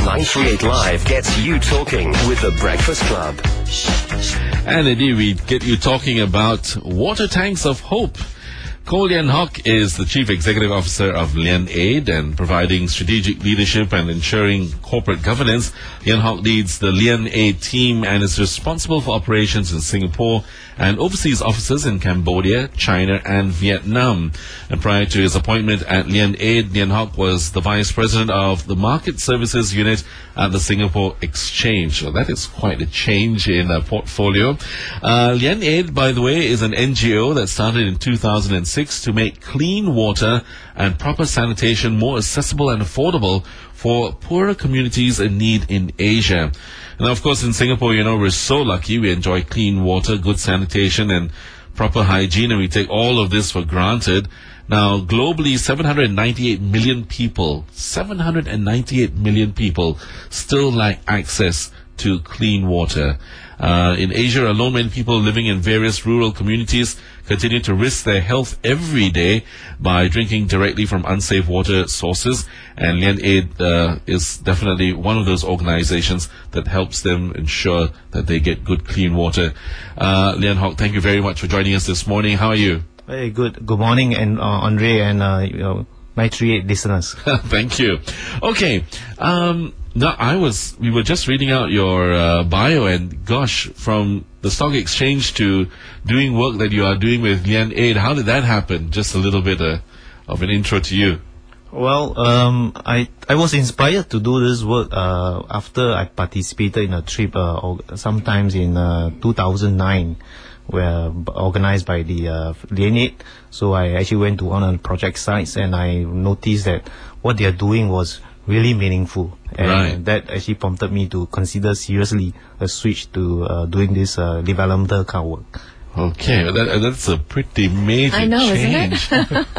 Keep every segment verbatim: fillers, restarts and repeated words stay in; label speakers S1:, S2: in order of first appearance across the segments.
S1: nine thirty-eight Live gets you talking with the Breakfast Club.
S2: And indeed, we get you talking about water tanks of hope. Koh Lian Hock is the Chief Executive Officer of LianAid and providing strategic leadership and ensuring corporate governance. Lian Hock leads the LianAid team and is responsible for operations in Singapore and overseas offices in Cambodia, China and Vietnam. And prior to his appointment at LianAid, Lian Hock was the Vice President of the Market Services Unit at the Singapore Exchange. So that is quite a change in a portfolio. Uh, LianAid, by the way, is an N G O that started in two thousand six to make clean water and proper sanitation more accessible and affordable for poorer communities in need in Asia. And of course, in Singapore, you know, we're so lucky. We enjoy clean water, good sanitation, and proper hygiene, and we take all of this for granted. Now, globally, seven hundred ninety-eight million people, seven hundred ninety-eight million people still lack access to clean water. Uh, in Asia alone, many people living in various rural communities continue to risk their health every day by drinking directly from unsafe water sources. And LianAid uh, is definitely one of those organizations that helps them ensure that they get good, clean water. Uh, Lian Hock, thank you very much for joining us this morning. How are you?
S3: Very good. Good morning, and uh, Andre and uh, you know, nine thirty-eight listeners.
S2: Thank you. Okay. Um, now, I was, we were just reading out your uh, bio, and gosh, from the stock exchange to doing work that you are doing with LianAid, how did that happen? Just a little bit uh, of an intro to you.
S3: Well, um, I I was inspired to do this work uh, after I participated in a trip uh, or sometimes in uh, two thousand nine, where organized by the uh, LianAid. So I actually went to one of the project sites, and I noticed that what they are doing was really meaningful, and
S2: right.
S3: that actually prompted me to consider seriously a switch to uh, doing this uh, developmental kind of work.
S2: Okay, that, that's a pretty major
S4: I know,
S2: change.
S4: isn't it?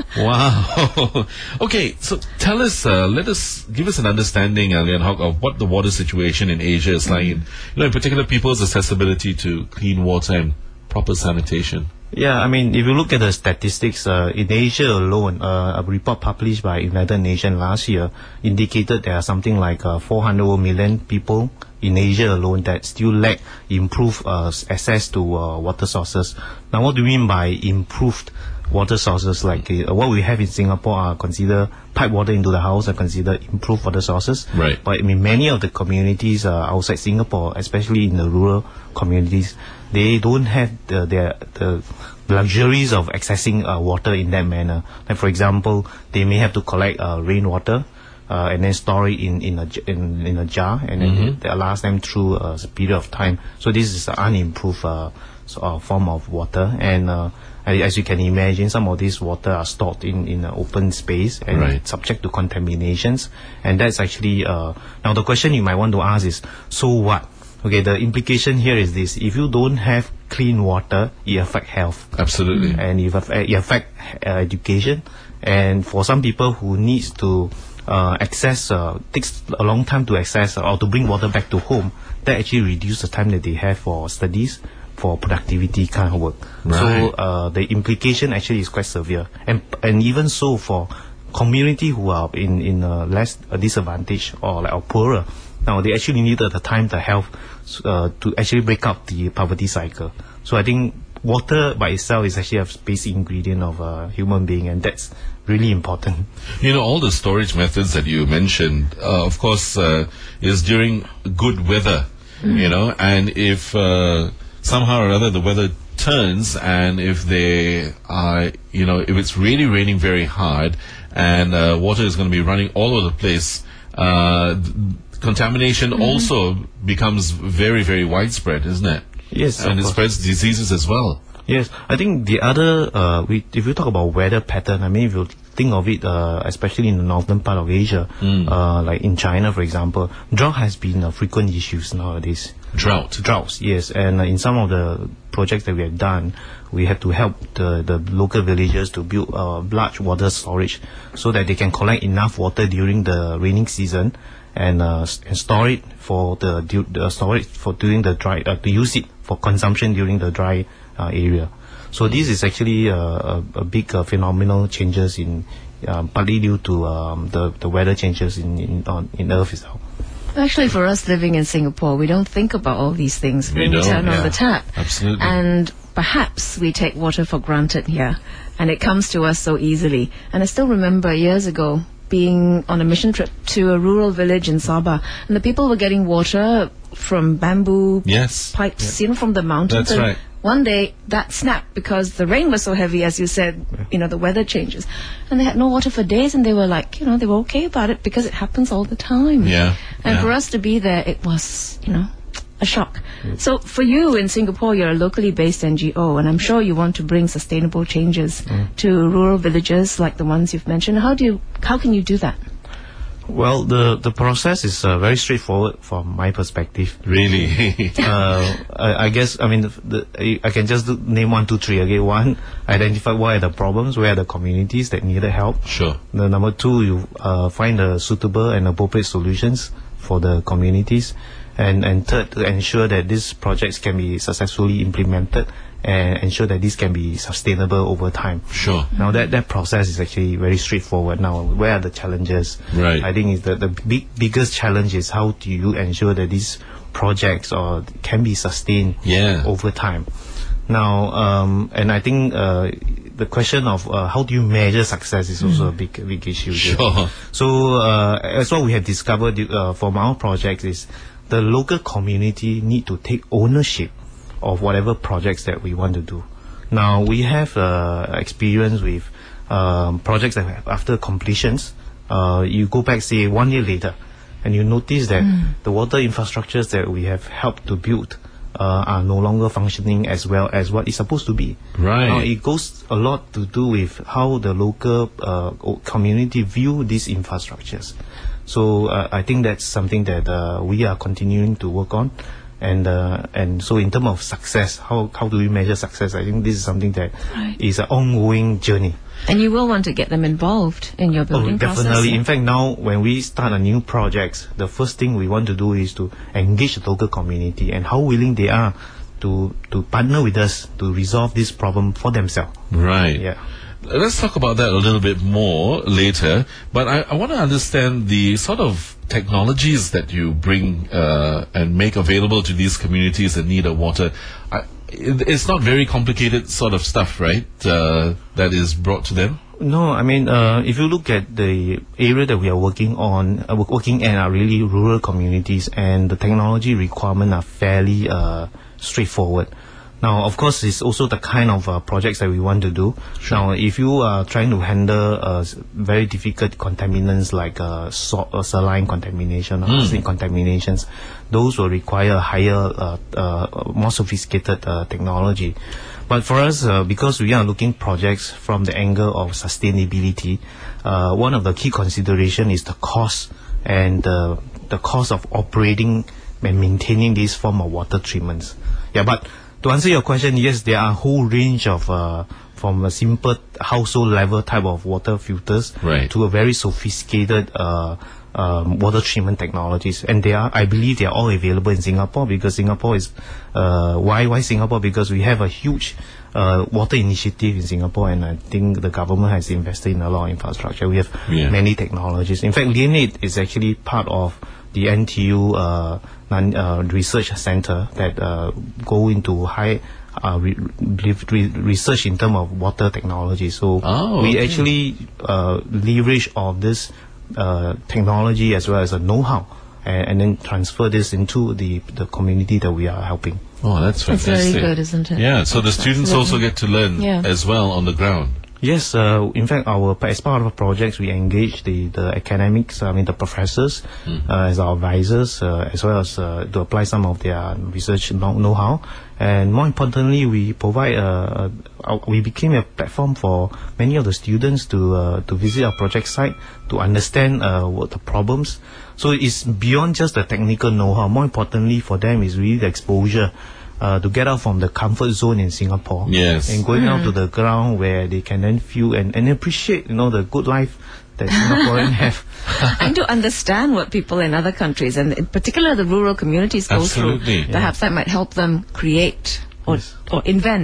S2: Wow. Okay, so tell us, uh, let us give us an understanding, uh, Lian Hock, of what the water situation in Asia is like. In, you know, in particular, people's accessibility to clean water and proper sanitation.
S3: Yeah, I mean, if you look at the statistics, uh, in Asia alone, uh, a report published by United Nations last year indicated there are something like uh, four hundred million people in Asia alone that still lack improved uh, access to uh, water sources. Now, what do you mean by improved water sources? Like uh, what we have in Singapore are considered pipe water into the house are considered improved water sources.
S2: Right.
S3: But I mean, many of the communities uh, outside Singapore, especially in the rural communities, they don't have the, their, the luxuries of accessing uh, water in that manner. Like, for example, they may have to collect uh, rainwater uh, and then store it in, in, a, in, in a jar, and then
S2: Mm-hmm.
S3: that allows them through a period of time. So this is an unimproved uh, so, uh, form of water. And uh, as you can imagine, some of these water are stored in, in an open space and
S2: right.
S3: subject to contaminations. And that's actually... Uh, now, the question you might want to ask is, so what? Okay, the implication here is this: if you don't have clean water, it affects health.
S2: Absolutely.
S3: And it affect, it affect uh, education. And for some people who needs to uh, access, uh, takes a long time to access uh, or to bring water back to home, that actually reduces the time that they have for studies, for productivity kind of work.
S2: Right.
S3: So uh, the implication actually is quite severe. And and even so for community who are in, in a less a disadvantaged or like or poorer, now they actually needed the time, the health, uh, to actually break up the poverty cycle. So I think water by itself is actually a basic ingredient of a human being, and that's really important.
S2: You know, all the storage methods that you mentioned, uh, of course, uh, is during good weather, mm. you know, and if uh, somehow or other the weather turns, and if they are, you know, if it's really raining very hard and uh, water is going to be running all over the place, uh, contamination mm-hmm. also becomes very, very widespread, isn't it?
S3: Yes,
S2: and it spreads diseases as well.
S3: Yes, I think the other, uh, we, if you talk about weather pattern, I mean, if you think of it, uh, especially in the northern part of Asia, mm. uh, like in China, for example, drought has been a frequent issue nowadays.
S2: Drought?
S3: Droughts, yes. And uh, in some of the projects that we have done, we have to help the, the local villagers to build uh, large water storage so that they can collect enough water during the raining season and uh, and store it for the, the storage for during the dry uh, to use it for consumption during the dry uh, area. So this is actually uh, a, a big uh, phenomenal changes in uh, partly due to um, the the weather changes in in on in Earth itself.
S4: Actually, for us living in Singapore, we don't think about all these things
S2: We
S4: when we
S2: don't,
S4: turn
S2: yeah.
S4: on the tap.
S2: Absolutely.
S4: And perhaps we take water for granted here, and it comes to us so easily. And I still remember years ago being on a mission trip to a rural village in Sabah, and the people were getting water from bamboo
S2: Yes.
S4: pipes, you know, from the mountains.
S2: That's
S4: and
S2: right.
S4: One day that snapped because the rain was so heavy, as you said, you know, the weather changes. And they had no water for days, and they were like, you know, they were okay about it because it happens all the time.
S2: Yeah,
S4: And
S2: yeah.
S4: for us to be there, it was, you know, a shock. So for you in Singapore, you're a locally based N G O, and I'm sure you want to bring sustainable changes to rural villages like the ones you've mentioned. How do you, how can you do that?
S3: Well, the the process is uh, very straightforward from my perspective.
S2: Really?
S3: uh, I, I guess I mean the, the, I can just do, name one, two, three. Okay, one, identify what are the problems, where are the communities that needed help.
S2: Sure.
S3: The number two, you uh, find the suitable and appropriate solutions for the communities, and and third, to ensure that these projects can be successfully implemented and ensure that this can be sustainable over time.
S2: Sure.
S3: Now that that process is actually very straightforward. Now, where are the challenges?
S2: Right.
S3: I think is that the big biggest challenge is how do you ensure that these projects or can be sustained
S2: Yeah.
S3: over time. Now, um, and I think uh, the question of uh, how do you measure success is also a big big issue. here.
S2: Sure.
S3: So uh, as what we have discovered uh, from our projects is the local community need to take ownership of whatever projects that we want to do. Now we have uh, experience with um, projects that have, after completions, uh, you go back say one year later, and you notice that the water infrastructures that we have helped to build uh, are no longer functioning as well as what it's supposed to be.
S2: Right.
S3: Now it goes a lot to do with how the local uh, community view these infrastructures. So uh, I think that's something that uh, we are continuing to work on. And uh, and so in terms of success, how how do we measure success? I think this is something that
S4: Right.
S3: is an ongoing journey.
S4: And you will want to get them involved in your building
S3: Oh, definitely.
S4: process.
S3: In fact, now when we start a new project, the first thing we want to do is to engage the local community and how willing they are to to partner with us to resolve this problem for themselves.
S2: Right.
S3: Yeah.
S2: Let's talk about that a little bit more later. But I, I want to understand the sort of technologies that you bring uh, and make available to these communities that need a water. I, it, it's not very complicated sort of stuff, right? Uh, that is brought to them.
S3: No, I mean, uh, if you look at the area that we are working on, uh, working in are really rural communities, and the technology requirements are fairly uh, straightforward. Now, of course, it's also the kind of uh, projects that we want to do. Now, if you are trying to handle uh, s- very difficult contaminants like uh, salt, uh, saline contamination or arsenic contaminations, those will require higher, uh, uh, more sophisticated uh, technology. But for us, uh, because we are looking projects from the angle of sustainability, uh, one of the key consideration is the cost and uh, the cost of operating and maintaining this form of water treatments. Yeah, but to answer your question, yes, there are a whole range of uh, from a simple household level type of water filters
S2: Right.
S3: to a very sophisticated uh, um, water treatment technologies, and they are, I believe, they are all available in Singapore because Singapore is uh, why why Singapore because we have a huge uh, water initiative in Singapore, and I think the government has invested in a lot of infrastructure. We have
S2: Yeah.
S3: many technologies. In fact, LeanAid is actually part of the N T U uh, non, uh, research center that uh, go into high uh, re- re- research in terms of water technology. So
S2: Oh,
S3: we
S2: okay.
S3: actually uh, leverage of this uh, technology as well as a know-how, and, and then transfer this into the the community that we are helping.
S2: Oh, that's
S4: It's
S2: fantastic.
S4: very good, isn't it?
S2: Yeah, so the students also
S4: Absolutely.
S2: get to learn
S4: Yeah.
S2: as well on the ground.
S3: Yes, uh, in fact, our as part of our projects, we engage the, the academics, I mean the professors, uh, as our advisors, uh, as well as uh, to apply some of their research know- know-how. And more importantly, we provide uh, uh, we became a platform for many of the students to uh, to visit our project site to understand uh, what the problems. So it's beyond just the technical know-how. More importantly, for them is really the exposure. Uh, to get out from the comfort zone in Singapore,
S2: Yes.
S3: and going out to the ground where they can then feel and, and appreciate, you know, the good life that Singaporeans have.
S4: And to understand what people in other countries, and in particular the rural communities, go
S2: Absolutely.
S4: through. Perhaps that might help them create or,
S3: Yes.
S4: or invent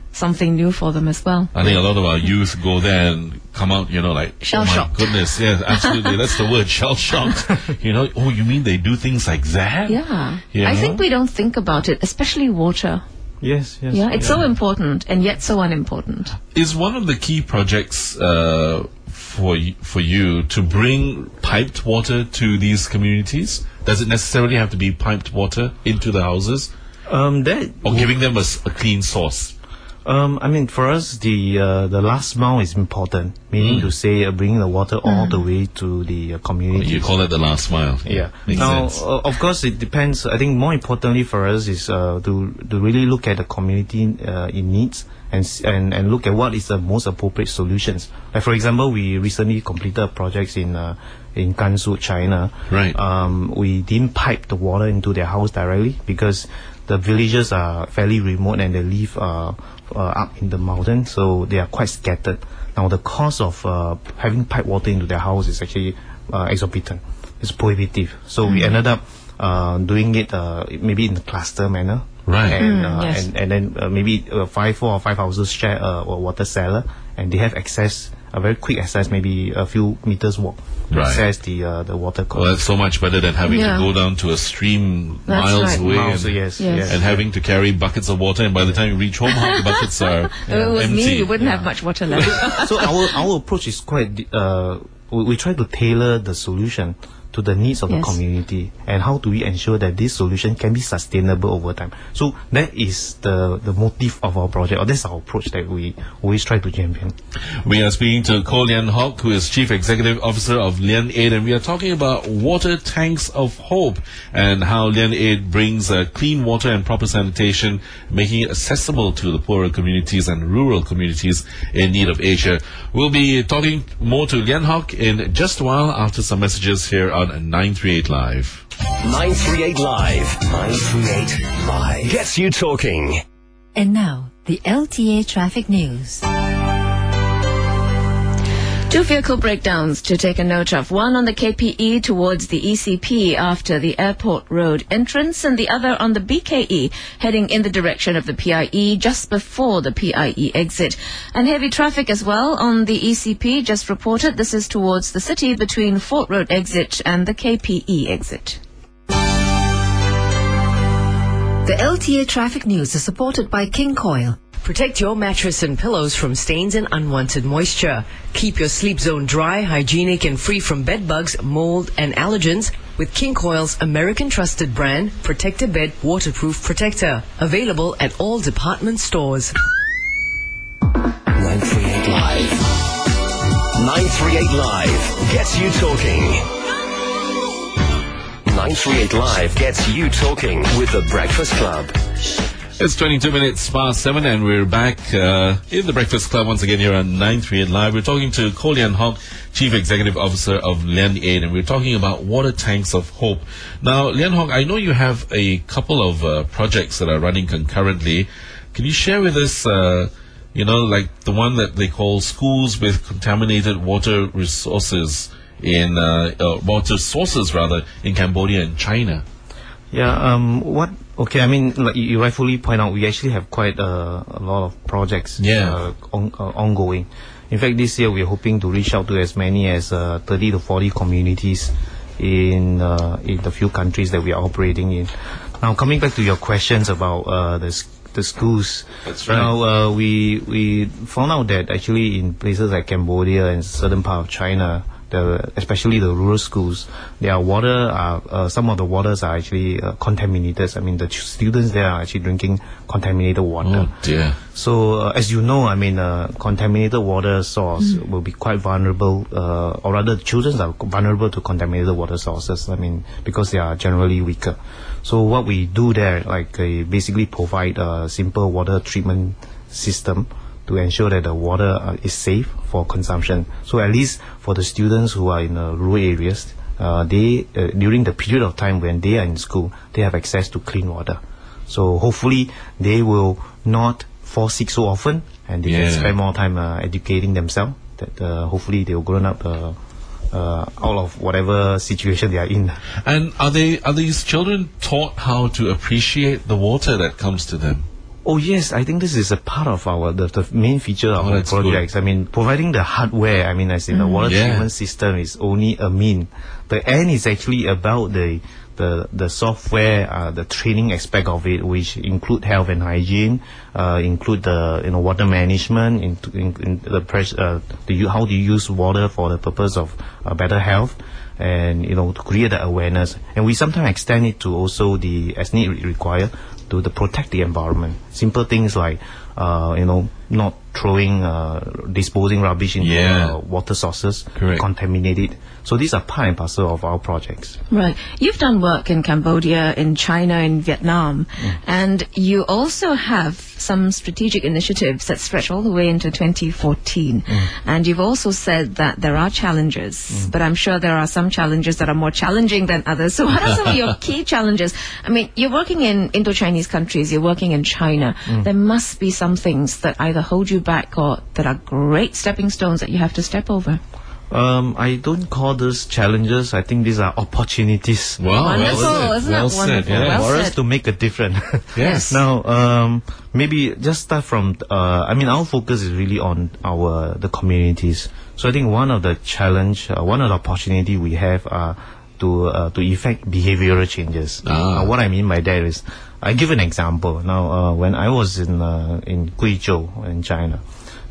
S4: something new for them as well.
S2: I think a lot of our youth go there and come out, you know, like,
S4: Shell
S2: oh my
S4: shocked.
S2: goodness, yes, absolutely, that's the word, shell shocked. You know, oh, you mean they do things like that?
S4: Yeah.
S2: You
S4: I
S2: know?
S4: think we don't think about it, especially water.
S3: Yes, yes.
S4: Yeah, it's so important and yet so unimportant.
S2: Is one of the key projects uh, for y- for you to bring piped water to these communities? Does it necessarily have to be piped water into the houses,
S3: Um, that
S2: or giving them a, s- a clean source?
S3: Um, I mean, for us, the uh, the last mile is important, meaning to say uh, bringing the water all the way to the uh, community.
S2: You call it the last mile.
S3: Yeah.
S2: Makes
S3: Now,
S2: sense.
S3: uh, of course, it depends. I think more importantly for us is uh, to to really look at the community uh, in needs and s- and and look at what is the most appropriate solutions. Like for example, we recently completed projects in uh, in Gansu, China.
S2: Right.
S3: Um, we didn't pipe the water into their house directly because the villages are fairly remote and they live uh, uh, up in the mountain, so they are quite scattered. Now, the cost of uh, having pipe water into their house is actually uh, exorbitant. It's prohibitive. So we ended up uh, doing it uh, maybe in a cluster manner.
S2: Right.
S3: And,
S4: Mm,
S3: uh,
S4: yes.
S3: and, and then uh, maybe uh, five, four or five houses share uh, a water cellar, and they have access, a very quick access, maybe a few meters walk to
S2: Right.
S3: access the uh, the water.
S2: Well, that's so much better than having
S4: Yeah.
S2: to go down to a stream
S4: That's
S2: miles
S4: right.
S2: away
S3: Miles,
S2: and,
S3: yes,
S4: Yes.
S3: yes.
S2: and having to carry buckets of water, and by the time you reach home, half the buckets are
S4: If it was
S2: empty.
S4: me, you wouldn't have much water left.
S3: So our our approach is quite. di- Uh, we, we try to tailor the solution to the needs of the
S4: Yes.
S3: community, and how do we ensure that this solution can be sustainable over time. So that is the the motive of our project, or that's our approach that we always try to champion.
S2: We are speaking to Ko Lian Hock, who is Chief Executive Officer of Lian Aid, and we are talking about water tanks of hope and how Lian Aid brings uh, clean water and proper sanitation, making it accessible to the poorer communities and rural communities in need of Asia. We'll be talking more to Lian Hock in just a while after some messages here on nine three eight Live.
S1: nine three eight Live. nine three eight Live. Gets you talking.
S5: And now, the L T A traffic news.
S4: Two vehicle breakdowns to take a note of. One on the K P E towards the E C P after the Airport Road entrance, and the other on the B K E heading in the direction of the P I E just before the P I E exit. And heavy traffic as well on the E C P just reported. This is towards the city between Fort Road exit and the K P E exit.
S5: The L T A traffic news is supported by King Coil.
S6: Protect your mattress and pillows from stains and unwanted moisture. Keep your sleep zone dry, hygienic, and free from bed bugs, mold, and allergens with King Coil's American trusted brand, Protect-A-Bed Waterproof Protector. Available at all department stores.
S1: nine three eight Live. nine three eight Live gets you talking. nine three eight Live gets you talking with The Breakfast Club.
S2: It's twenty-two minutes past seven, and we're back uh, in the Breakfast Club once again here on nine three eight Live. We're talking to Ko Lian Hock, Chief Executive Officer of Lian Aid, and we're talking about water tanks of hope. Now, Lian Hock, I know you have a couple of uh, projects that are running concurrently. Can you share with us, uh, you know, like the one that they call Schools with Contaminated Water Resources in uh, uh, water sources rather in Cambodia and China?
S3: Yeah. Um. What? Okay. I mean, like you you rightfully point out, we actually have quite uh, a lot of projects.
S2: Yeah.
S3: Uh, on, uh, ongoing. In fact, this year we are hoping to reach out to as many as uh, thirty to forty communities in uh, in the few countries that we are operating in. Now, coming back to your questions about uh, the s- the schools.
S2: That's right.
S3: Now, uh, we we found out that actually in places like Cambodia and certain part of China, the, especially the rural schools, their water are, uh, some of the waters are actually uh, contaminated. I mean, the ch- students there are actually drinking contaminated water.
S2: Oh dear.
S3: So, uh, as you know, I mean, uh, contaminated water source will be quite vulnerable, uh, or rather, children are vulnerable to contaminated water sources. I mean, because they are generally weaker. So, what we do there, like, uh, basically provide a simple water treatment system to ensure that the water uh, is safe for consumption. So at least for the students who are in uh, rural areas, uh, they uh, during the period of time when they are in school, they have access to clean water. So hopefully they will not fall sick so often, and they
S2: Yeah.
S3: can spend more time uh, educating themselves. That uh, hopefully they will grow up uh, uh, out of whatever situation they are in.
S2: And are they are these children taught how to appreciate the water that comes to them?
S3: Oh yes, I think this is a part of our the, the main feature of
S2: Oh,
S3: our
S2: that's
S3: projects. I mean, providing the hardware. I mean, as in the water
S2: Yeah.
S3: treatment system is only a mean. The end is actually about the the the software, uh, the training aspect of it, which include health and hygiene, uh, include the you know water management, in, in, in the press, uh, the u- how do you use water for the purpose of uh, better health, and you know to create the awareness. And we sometimes extend it to also the as need re- require to the protect the environment. Simple things like uh, you know not throwing, uh, disposing rubbish into
S2: Yeah.
S3: uh, water sources,
S2: Correct.
S3: contaminate it. So these are part and parcel of our projects.
S4: Right. You've done work in Cambodia, in China, in Vietnam, and you also have some strategic initiatives that stretch all the way into twenty fourteen. And you've also said that there are challenges, but I'm sure there are some challenges that are more challenging than others. So what are some of your key challenges? I mean, you're working in Indo-Chinese countries, you're working in China. There must be some things that either hold you back or that are great stepping stones that you have to step over.
S3: Um, I don't call those challenges. I think these are opportunities.
S2: Wow,
S4: Wonderful,
S2: well said.
S4: isn't that
S2: well said,
S4: wonderful?
S2: yeah.
S4: Well
S3: for us
S4: said.
S3: to make a difference.
S2: Yes.
S3: Now, um, maybe just start from. Uh, I mean, our focus is really on our the communities. So I think one of the challenge, uh, one of the opportunity we have are to uh, to effect behavioral changes.
S2: Ah.
S3: Uh, what I mean by that is, I give an example. Now, uh, when I was in uh, in Guizhou in China,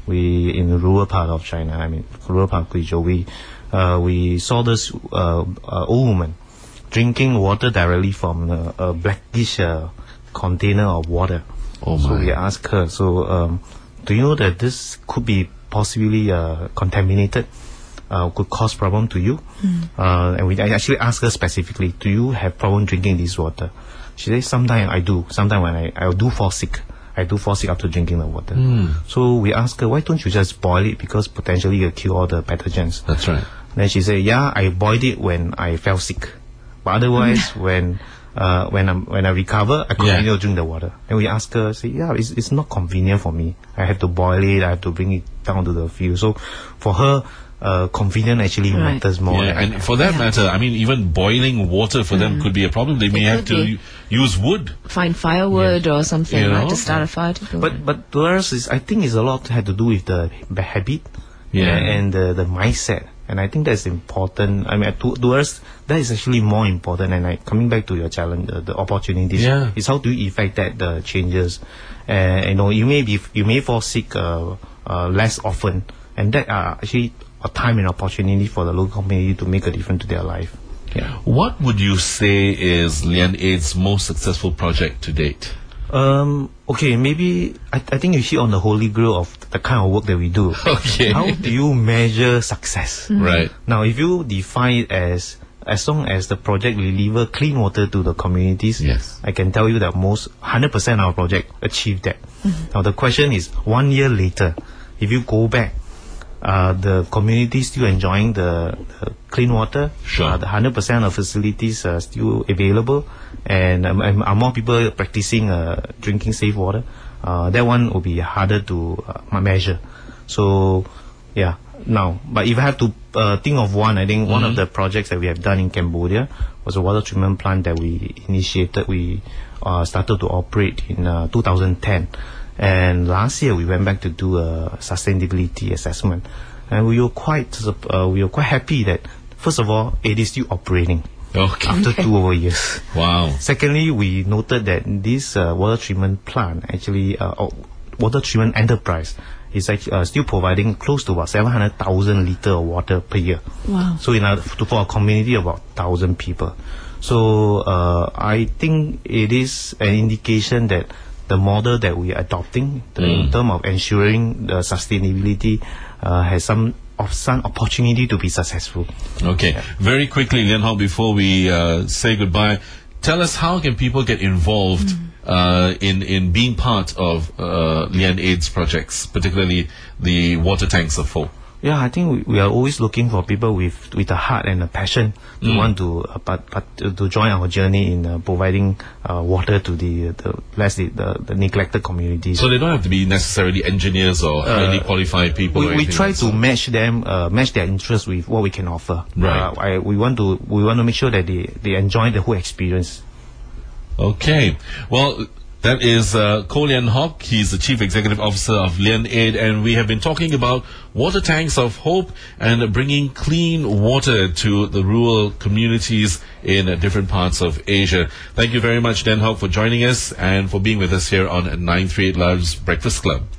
S3: we in the rural part of China. I mean, rural part of Guizhou, we uh, we saw this uh, uh, old woman drinking water directly from a, a blackish uh, container of water.
S2: Oh
S3: So
S2: my.
S3: we asked her, so um, do you know that this could be possibly uh, contaminated, uh, could cause problem to you? Uh, and we I actually asked her specifically, do you have problem drinking this water? She said, sometimes I do. Sometimes when I, I do fall sick. I do fall sick after drinking the water. So we asked her, why don't you just boil it, because potentially you'll kill all the pathogens.
S2: That's right.
S3: Then she said, yeah, I boiled it when I fell sick. But otherwise, when uh, when, I'm, when I recover, I continue
S2: Yeah.
S3: to drink the water. And we asked her, say, yeah, it's, it's not convenient for me. I have to boil it, I have to bring it down to the field. So for her, uh, convenience actually
S4: Right.
S3: matters more.
S2: Yeah, and for that
S4: Yeah.
S2: matter, I mean, even boiling water for them could be a problem. They may
S4: It
S2: have
S4: could
S2: to
S4: be.
S2: u- use wood.
S4: Find firewood or something,
S2: You
S4: right,
S2: know?
S4: to start a fire. To go.
S3: But but to us, is, I think it's a lot had to do with the b- habit,
S2: Yeah.
S3: and the the mindset, and I think that's important. I mean, to, to us, that is actually more important. And I, coming back to your challenge, uh, the opportunities,
S2: Yeah.
S3: is how do you effect that the changes. And you know, you may be you may fall sick uh, uh, less often, and that are actually a time and opportunity for the local community to make a difference to their life. Yeah.
S2: What would you say is Lian Aid's most successful project to date?
S3: Um, okay, maybe I, I think you hit on the holy grail of the kind of work that we do.
S2: Okay.
S3: How do you measure success?
S2: Right.
S3: Now, if you define it as as long as the project deliver clean water to the communities,
S2: Yes.
S3: I can tell you that most one hundred percent of our project achieve that. Now, the question is, one year later, if you go back, uh, the community still enjoying the, the clean water.
S2: Sure.
S3: Uh, the one hundred percent of facilities are still available, and um, um, are more people practicing uh, drinking safe water. Uh, that one will be harder to uh, measure. So, yeah. Now, but if I have to uh, think of one, I think one of the projects that we have done in Cambodia was a water treatment plant that we initiated. We uh, started to operate in uh, two thousand ten. And last year we went back to do a sustainability assessment, and we were quite uh, we were quite happy that first of all it is still operating
S2: Okay.
S3: after two over years.
S2: Wow.
S3: Secondly, we noted that this uh, water treatment plant actually uh, or water treatment enterprise is actually uh, still providing close to about seven hundred thousand liter of water per year.
S4: Wow.
S3: So in a, to, for a community of about thousand people. So uh, I think it is an indication that the model that we are adopting the, in terms of ensuring the sustainability uh, has some of some opportunity to be successful.
S2: Okay. Very quickly, Lian Hao, before we uh, say goodbye, tell us how can people get involved uh, in in being part of uh, Lian Aid's projects, particularly the water tanks of Pho.
S3: Yeah, I think we, we are always looking for people with with a heart and a passion to want to uh, but, but to, to join our journey in uh, providing uh, water to the the less the, the, the neglected communities.
S2: So they don't have to be necessarily engineers or highly qualified people. or
S3: we, we
S2: anything
S3: try
S2: like
S3: to
S2: that.
S3: match them, uh, match their interests with what we can offer.
S2: Right.
S3: Uh, I, we want to we want to make sure that they, they enjoy the whole experience.
S2: Okay. Well, That is uh, Koh Lian Hock. He's the Chief Executive Officer of LianAid, and we have been talking about water tanks of hope and bringing clean water to the rural communities in uh, different parts of Asia. Thank you very much, Dan Hock, for joining us and for being with us here on nine three eight Live's Breakfast Club.